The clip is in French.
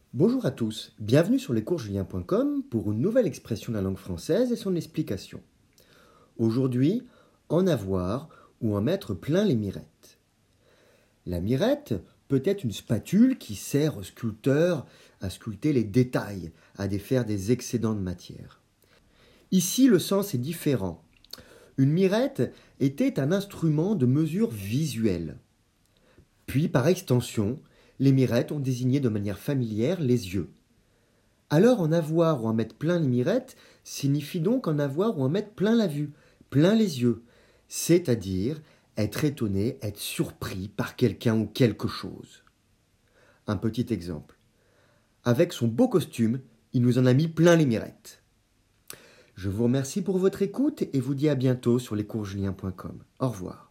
Bonjour à tous, bienvenue sur lescoursjulien.com pour une nouvelle expression de la langue française et son explication. Aujourd'hui, en avoir ou en mettre plein les mirettes. La mirette peut être une spatule qui sert au sculpteur à sculpter les détails, à défaire des excédents de matière. Ici, le sens est différent. Une mirette était un instrument de mesure visuelle. Puis, par extension, les mirettes ont désigné de manière familière les yeux. Alors en avoir ou en mettre plein les mirettes signifie donc en avoir ou en mettre plein la vue, plein les yeux, c'est-à-dire être étonné, être surpris par quelqu'un ou quelque chose. Un petit exemple. Avec son beau costume, il nous en a mis plein les mirettes. Je vous remercie pour votre écoute et vous dis à bientôt sur lescoursjulien.com. Au revoir.